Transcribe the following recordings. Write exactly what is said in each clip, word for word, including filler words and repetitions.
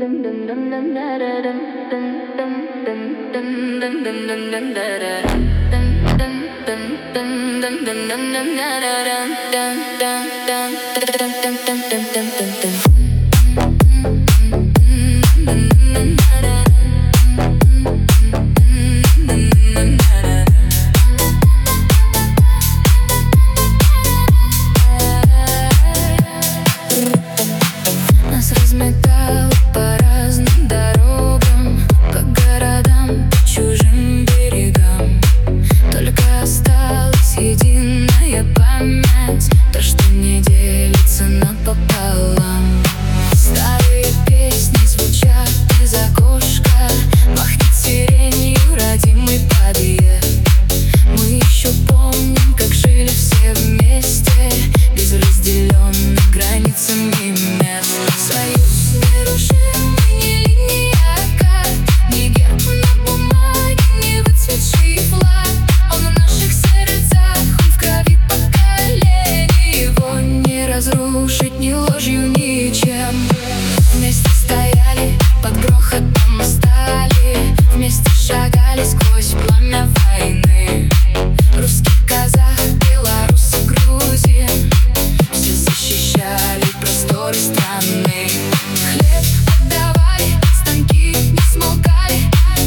Нас разметало по разным дорогам, по городам, по чужим берегам. Только осталась единая память, то, что не делится напополам. Старые песни звучат из окошка, пахнет сиренью родимый подъезд. Мы еще помним, как жили все вместе, без разделенных границами мест. Союз нерушимый, не линия карт, не герб на бумаге, не выцветший флаг. Он в наших сердцах, он в крови поколений. Его не разрушить ни ложью, ничем. Вместе стояли, под грохотом стали, вместе шагали сквозь пламя войны. Русский, казах, белорус и грузин, все защищали просторы страны. Хлеб отдавали, станки не смолкали,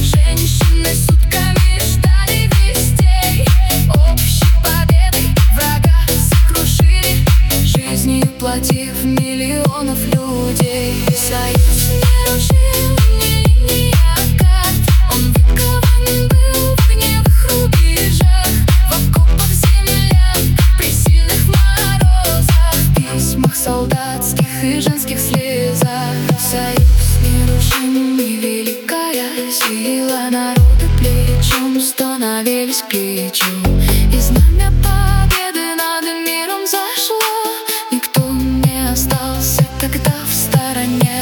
женщины сутками ждали вестей. Общей победой врага сокрушили, жизнью платив миллионов людей. Союз нерушимый, не линия карт, он выкован был в огневых рубежах, в окопах землян, при сильных морозах, в письмах солдатских и женских слезах. Союз нерушимый, великая сила, народы плечом становились к плечу, и знамя победы над миром зашло. Никто не остался тогда в стороне.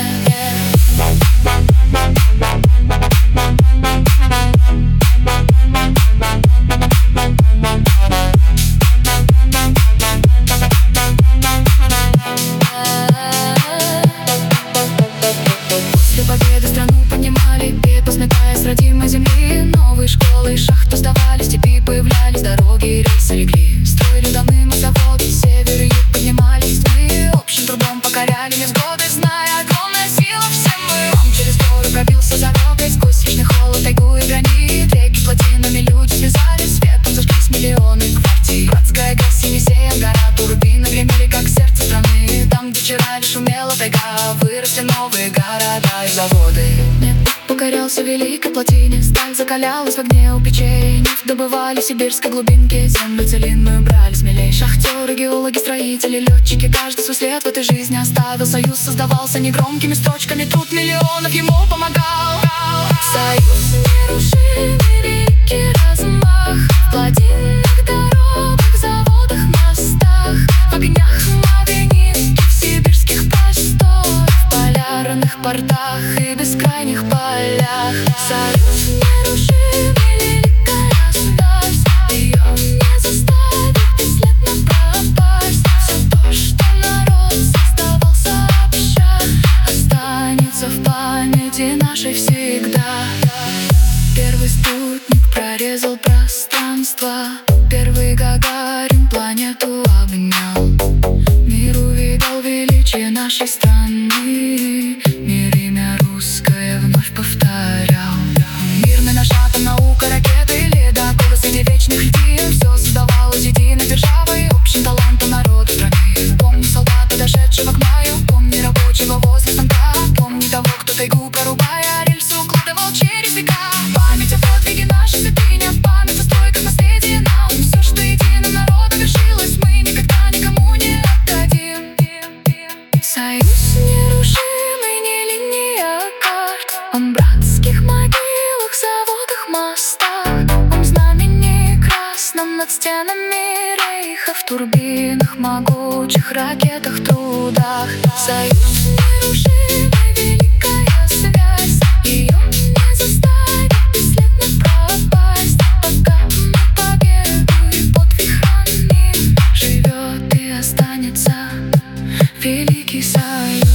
После победы страну поднимали, пепел сметая с родимой земли. Новые школы, шахты сдавали, степи появлялись, дороги, рельсы легли. Строили дома, мы заводы, север и юг поднимались. Мы общим трудом покоряли невзгоды, зная, огромная сила все мы. Он через горы пробился за дорогой, сквозь вечный холод, тайгу и гранит. Реки плотинами люди связали, светом зажглись миллионы квартир. Братская газ, Енисей, гора, турбины гремели, как сердце страны. Там, где вчера лишь шумела тайга, выросли новые города и заводы. Небо покорялся великой плотине, сталь закалялась в огне у печей. Нефть добывали в сибирской глубинке, землю целинную брали смелей. Шахтеры, геологи, строители, летчики, каждый свой след в этой жизни оставил. Союз создавался негромкими строчками, труд миллионов ему помогал. Союз нерушимый, великий размах, в плотинных дорогах, заводах, мостах, в огнях мавенинских, сибирских постов, в полярных портах и бескрайних полях. Союз нерушимый, великая связь, ее не заставить бесследно пропасть. Все то, что народ создавал сообща, останется в памяти нашей всегда. Первый спутник прорезал пространство, первый Гагарин планету обнял. Мир увидел величие нашей страны, мир имя русское вновь повторял. Мирный наш атом, наука, ракеты, ледоколы среди вечных льдин. Все создавалось единой державой, общим талантом народа страны. Помни солдата, дошедшего к маю, помни рабочего возле станка, помни того, кто тайгу прорубая, рельсу укладывал через века. Память о подвиге нашей святыни, память о стойках наследия нам. Все, что единым народом вершилось, мы никогда никому не отдадим. Союз нерушимый, не линия карт, он в братских могилах, заводах, мостах, он в знамени красном над стенами рейха, в турбинах, могучих ракетах, трудах. Союз нерушимый, великая связь, ее не заставить бесследно пропасть. Пока мы победу и подвиг храним, живет и останется великий союз.